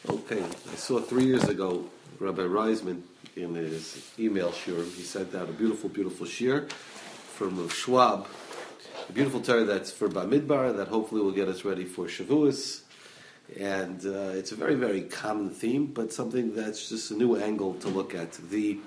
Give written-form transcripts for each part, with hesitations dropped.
Okay, I saw 3 years ago Rabbi Reisman in his email shir. He sent out a beautiful, beautiful shir from Rav Schwab. A beautiful Torah that's for Bamidbar that hopefully will get us ready for Shavuos. And it's a very, very common theme, but something that's just a new angle to look at. The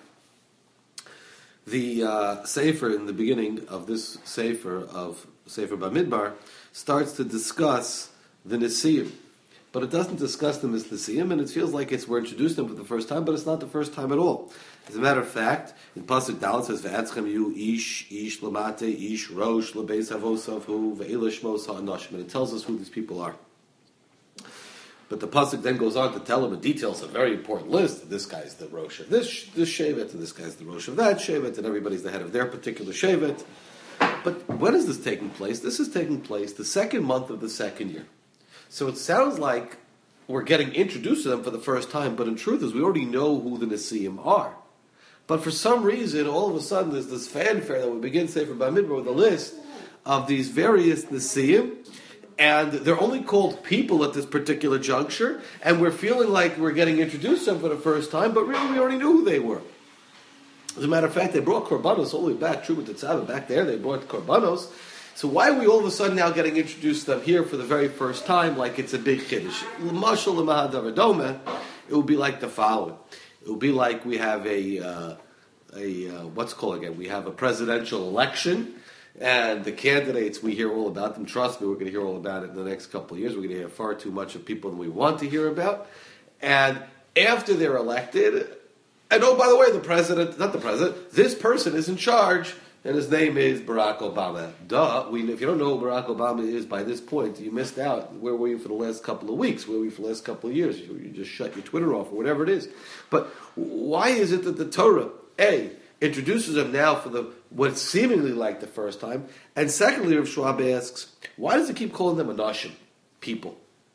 Sefer in the beginning of this Sefer Bamidbar starts to discuss the Nesiim. But it doesn't discuss them as Nesiim, and it feels like we're introduced them for the first time, but it's not the first time at all. As a matter of fact, in Pasuk Dalet says, "Ve'etzchem yu ish lamate, ish rosh lebeis avosavu, ve'ila shmos ha'anashim," and it tells us who these people are. But the Pasuk then goes on to tell him in details a very important list. This guy's the rosh of this shevet, and this guy's the rosh of that shevet, and everybody's the head of their particular shevet. But when is this taking place? This is taking place the second month of the second year. So it sounds like we're getting introduced to them for the first time, but in truth is we already know who the Nesiim are. But for some reason, all of a sudden, there's this fanfare that we begin Sefer Bamidbar with a list of these various Nesiim, and they're only called people at this particular juncture, and we're feeling like we're getting introduced to them for the first time, but really we already knew who they were. As a matter of fact, they brought Korbanos all the way back, Truma Tetzaveh, back there, they brought Korbanos. So why are we all of a sudden now getting introduced to them here for the very first time like it's a big chiddush? L'mashal l'mahadav adome, it would be like the following. It would be like we have what's called again? We have a presidential election, and the candidates, we hear all about them. Trust me, we're going to hear all about it in the next couple of years. We're going to hear far too much of people than we want to hear about. And after they're elected, and oh, by the way, this person is in charge, and his name is Barack Obama. If you don't know who Barack Obama is by this point, you missed out. Where were you for the last couple of weeks? Where were you for the last couple of years? You just shut your Twitter off or whatever it is. But why is it that the Torah, A, introduces them now for what's seemingly like the first time, and secondly, Rav Schwab asks, why does it keep calling them Anashim, people?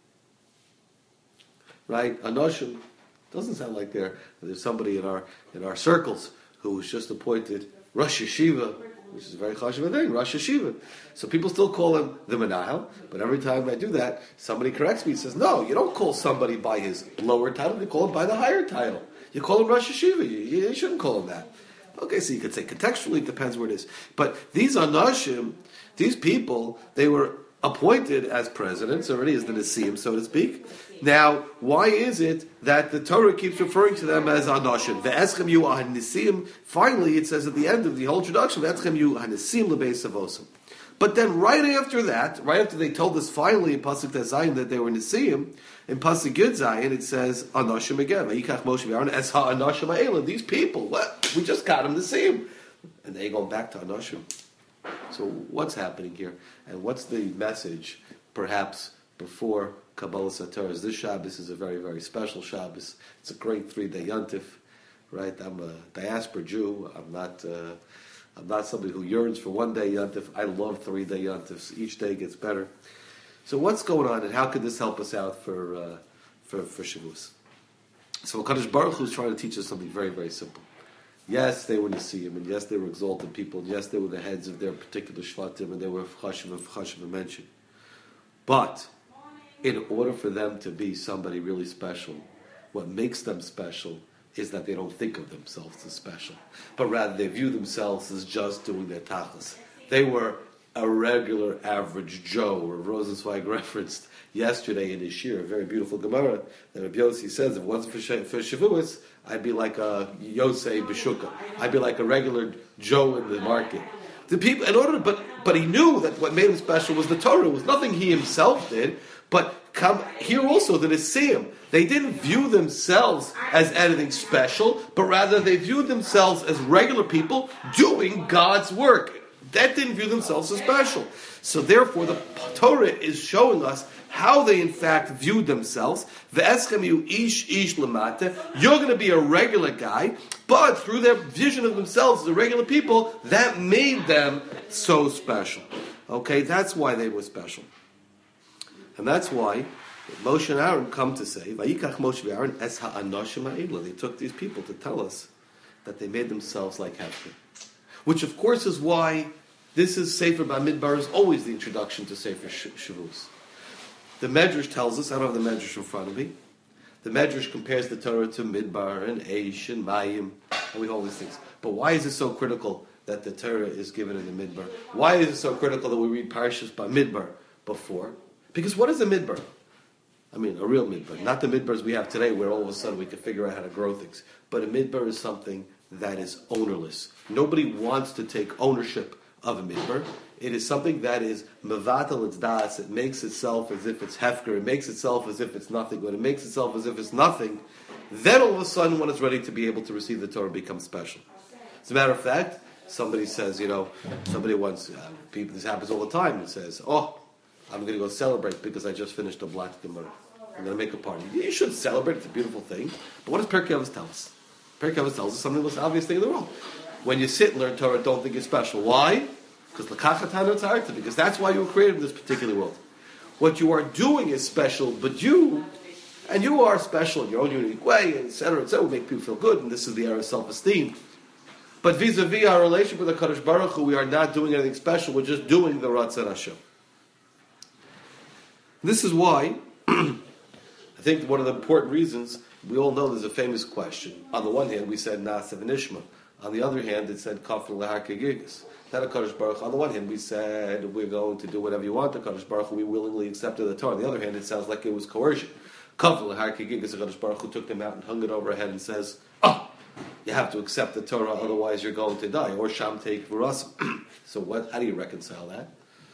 Right? Anashim doesn't sound like there's somebody in our circles who was just appointed Rosh Yeshiva, which is a very chashuv thing, Rosh Yeshiva. So people still call him the Menahel, but every time I do that, somebody corrects me and says, no, you don't call somebody by his lower title, you call him by the higher title. You call him Rosh Yeshiva, you shouldn't call him that. Okay, so you could say contextually, it depends where it is. But these Anashim, these people, they were appointed as presidents, already as the Nesiim, so to speak. Now, why is it that the Torah keeps referring to them as Anashim? Ve'eschem yu ha-Nesiim. Finally, it says at the end of the whole introduction, Ve'eschem yu ha-Nesiim lebeis avosim. But then right after that, right after they told us finally in Pasuk Zayin that they were Nesiim, in Pasuk Yud Zayin it says Anashim again. Vayikach Moshe v'Aaron es ha-Anashim ha'elah. These people, we just got them Nesiim. And they go back to Anashim. So what's happening here? And what's the message, perhaps, before Kabbalah Satorah? This Shabbos is a very, very special Shabbos. It's a great 3-day Yontif, right? I'm a diaspora Jew. I'm not somebody who yearns for 1-day Yontif. I love 3-day Yontifs. Each day gets better. So what's going on, and how could this help us out for Shavuos? So HaKadosh Baruch Hu is trying to teach us something very, very simple. Yes, they were Nesiim, and yes, they were exalted people, and yes, they were the heads of their particular Shvatim, and they were Chashuv mentioned. But in order for them to be somebody really special, what makes them special is that they don't think of themselves as special, but rather they view themselves as just doing their tachlis. They were a regular average Joe, or Rosenzweig referenced yesterday in his shir, a very beautiful Gemara, that Rabbi Yossi says, if it wasn't for Shavuos, I'd be like a Yosei B'Shuka. I'd be like a regular Joe in the market. The people, but he knew that what made him special was the Torah. It was nothing he himself did, but here also the Nesiim. They didn't view themselves as anything special, but rather they viewed themselves as regular people doing God's work. That didn't view themselves as special. So therefore, the Torah is showing us how they in fact viewed themselves. Ve'eschem yu ish lamate. You're going to be a regular guy, but through their vision of themselves as regular people, that made them so special. Okay, that's why they were special. And that's why Moshe and Aaron come to say, Vayikach Moshe v'Aaron es ha'anashim ha'elah. They took these people to tell us that they made themselves like Hefker. Which of course is why this is Sefer Bamidbar is always the introduction to Sefer Shavuos. The Medrash tells us, I don't have the Medrash in front of me, The Medrash compares the Torah to Midbar and Eish and Mayim, and we hold these things. But why is it so critical that the Torah is given in the Midbar? Why is it so critical that we read Parashas by Midbar before? Because what is a Midbar? I mean, a real Midbar. Not the Midbars we have today where all of a sudden we can figure out how to grow things. But a Midbar is something that is ownerless. Nobody wants to take ownership of a Midbar. It is something that is mevatel its das. It makes itself as if it's hefker. It makes itself as if it's nothing. When it makes itself as if it's nothing, then all of a sudden, when it's ready to be able to receive the Torah, it becomes special. As a matter of fact, somebody says, somebody wants, people, this happens all the time. It says, oh, I'm going to go celebrate because I just finished a Blatt Gemara. I'm going to make a party. You should celebrate. It's a beautiful thing. But what does Pirkei Avos tell us? Pirkei Avos tells us something the most obvious thing in the world. When you sit and learn Torah, don't think you're special. Why? Because that's why you were created in this particular world. What you are doing is special, but you are special in your own unique way, etc., will make people feel good, and this is the era of self-esteem. But vis-a-vis our relationship with the Kadosh Baruch Hu, we are not doing anything special, we're just doing the Ratzon Hashem. This is why, I think one of the important reasons, we all know there's a famous question. On the one hand, we said Na'aseh v'nishma. On the other hand, it said Kafir L'Har Kegigas. That a Kadosh Baruch Hu, on the one hand, we said we're going to do whatever you want. The Kadosh Baruch Hu, we willingly accepted the Torah. On the other hand, it sounds like it was coercion. Kafir L'Har Kegigas, the Kadosh Baruch Hu took them out and hung it over her head and says, you have to accept the Torah, otherwise you're going to die. Or Sham Teik V'Rasim. So how do you reconcile that?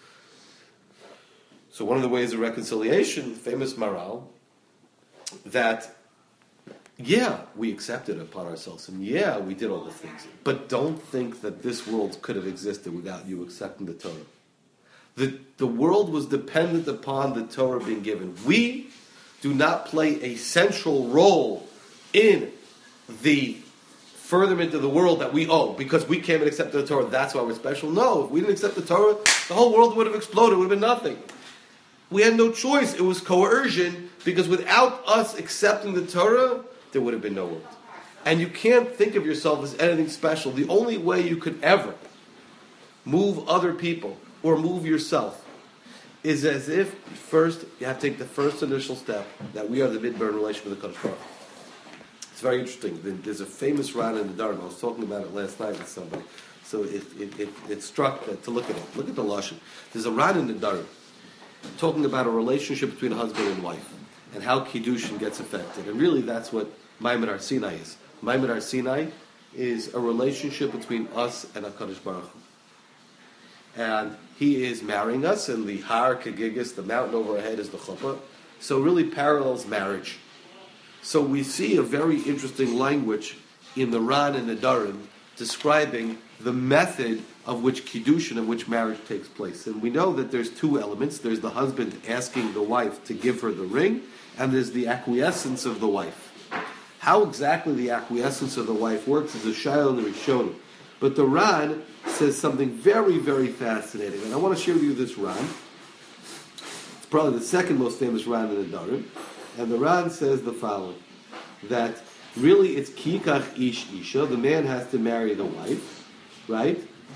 So one of the ways of reconciliation, famous Maral, that we accepted it upon ourselves, and we did all the things. But don't think that this world could have existed without you accepting the Torah. The world was dependent upon the Torah being given. We do not play a central role in the furtherment of the world that we owe, because we came and accepted the Torah, that's why we're special. No, if we didn't accept the Torah, the whole world would have exploded, it would have been nothing. We had no choice. It was coercion, because without us accepting the Torah, there would have been no world. And you can't think of yourself as anything special. The only way you could ever move other people or move yourself is as if first you have to take the first initial step that we are the midbar in relation with the Kadosh Baruch Hu. It's very interesting. There's a famous Ran in the Dharma. I was talking about it last night with somebody. So it struck to look at it. Look at the Lashon. There's a Ran in the Dharma talking about a relationship between a husband and wife and how Kiddushin gets affected. And really that's what Maimon Har Sinai is. Maimon Har Sinai is a relationship between us and HaKadosh Baruch Hu. And he is marrying us, and the Har Kegigis, the mountain over our head, is the chuppah. So it really parallels marriage. So we see a very interesting language in the Ran and the Darim describing the method of which Kiddushin, of which marriage takes place. And we know that there's two elements. There's the husband asking the wife to give her the ring, and there's the acquiescence of the wife. How exactly the acquiescence of the wife works is a shayla in the Rishonim. But the Ran says something very, very fascinating. And I want to share with you this Ran. It's probably the second most famous Ran in the Darim. And the Ran says the following, that really it's kikach ish isha, the man has to marry the wife, right?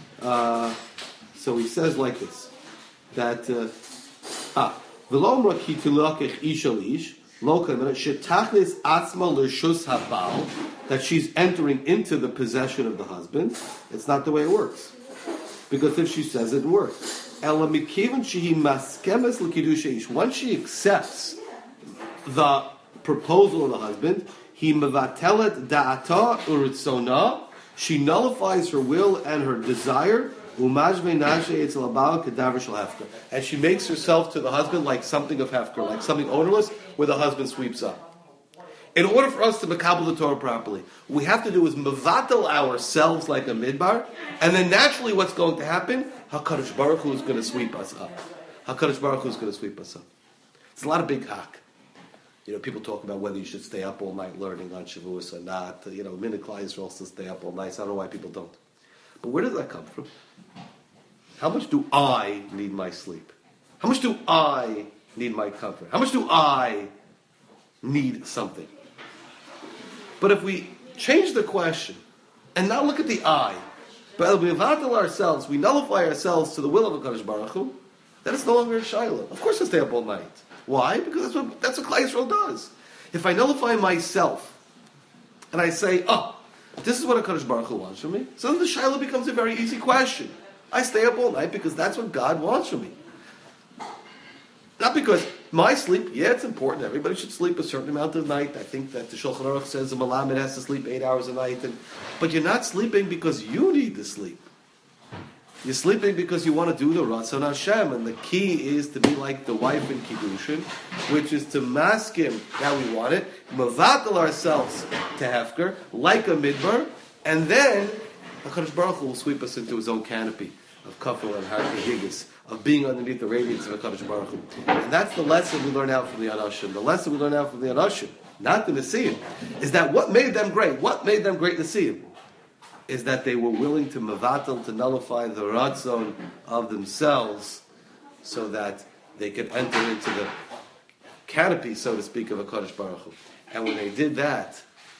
So he says like this, that v'lo ki tilakech isha lish, that she's entering into the possession of the husband. It's not the way it works. Because if she says it works. Once she accepts the proposal of the husband, she nullifies her will and her desire, and she makes herself to the husband like something of hefker, like something ownerless, where the husband sweeps up. In order for us to makabel the Torah properly, what we have to do is mevatel ourselves like a midbar, and then naturally what's going to happen? HaKadosh Baruch Hu is going to sweep us up. HaKadosh Baruch Hu is going to sweep us up. It's a lot of big hak. People talk about whether you should stay up all night learning on Shavuos or not. Minhag Klal Yisrael still stay up all night. So I don't know why people don't. But where does that come from? How much do I need my sleep? How much do I need my comfort? How much do I need something? But if we change the question and now look at the I, but we vatal ourselves, we nullify ourselves to the will of HaKadosh Baruch Hu, then it's no longer a shayla. Of course I stay up all night. Why? Because that's what Klal Yisrael does. If I nullify myself, and I say, oh, this is what HaKadosh Baruch Hu wants from me, so then the Shaila becomes a very easy question. I stay up all night because that's what God wants from me. Not because my sleep, yeah, it's important. Everybody should sleep a certain amount of night. I think that the Shulchan Aruch says the Malamed has to sleep 8 hours a night. But you're not sleeping because you need to sleep. You're sleeping because you want to do the Ratzon Hashem. And the key is to be like the wife in Kiddushin, which is to mask him how we want it, mavatal ourselves to Hefker, like a midbar, and then HaKadosh Baruch Hu will sweep us into his own canopy of kafel and harkei of being underneath the radiance of HaKadosh Baruch Hu. And that's the lesson we learn out from the Anashim. The lesson we learn out from the Anashim, not the Nesiim, is that what made them great, Nesiim, is that they were willing to mavatal, to nullify the ratzon of themselves so that they could enter into the canopy, so to speak, of HaKadosh Baruch Hu. And when they did that,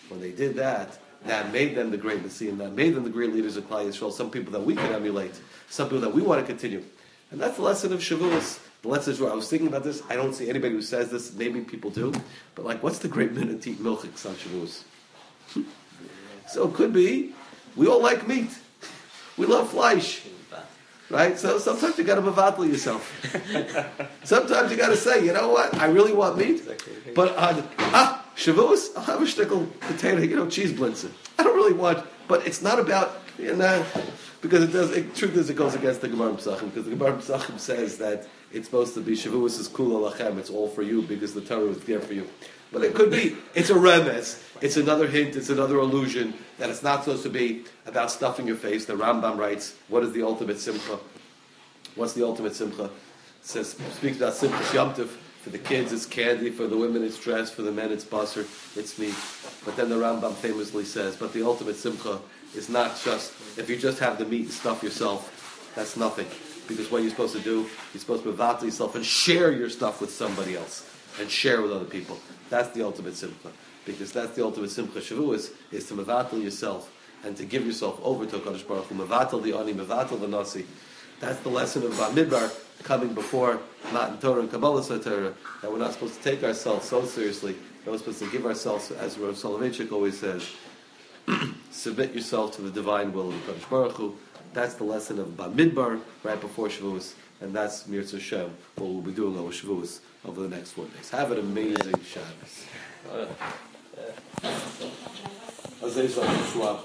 that made them the great Nesiim, that made them the great leaders of Klal Yisrael, some people that we can emulate, some people that we want to continue. And that's the lesson of Shavuos. The lesson is, I was thinking about this, I don't see anybody who says this, maybe people do, but like, what's the great minute to eat milchiks on Shavuos? So it could be, we all like meat. We love flesh. Right? So sometimes you got to mavatal yourself. Sometimes you got to say, you know what, I really want meat, but on Shavuos, I'll have a shtickle potato, cheese blintzer. I don't really want, but it's not about, because truth is, it goes against the Gemara Pesachim, because the Gemara Pesachim says that it's supposed to be Shavuos is kula lachem, it's all for you, because the Torah is there for you. But it could be, it's a remez, it's another hint, it's another allusion, that it's not supposed to be about stuffing your face. The Rambam writes, what is the ultimate simcha? What's the ultimate simcha? It says, speaks about simcha Yom Tov. For the kids, it's candy. For the women, it's dress. For the men, it's basar. It's meat. But then the Rambam famously says, but the ultimate simcha is not just, if you just have the meat and stuff yourself, that's nothing. Because what you're supposed to do, you're supposed to mavatal yourself and share your stuff with somebody else. And share with other people. That's the ultimate simcha. Because that's the ultimate simcha. Shavuos is to mavatal yourself and to give yourself over to HaKadosh Baruch Hu. Mavatal the ani, mavatal the nasi. That's the lesson of Bamidbar coming before Matan Torah and Kabbalah Torah, that we're not supposed to take ourselves so seriously. We're supposed to give ourselves, as Rav Soloveitchik always says, submit yourself to the divine will of HaKadosh Baruch Hu. That's the lesson of Bamidbar right before Shavuos, and that's Mirz Hashem, what we'll be doing over Shavuos over the next 4 days. Have an amazing Shabbos.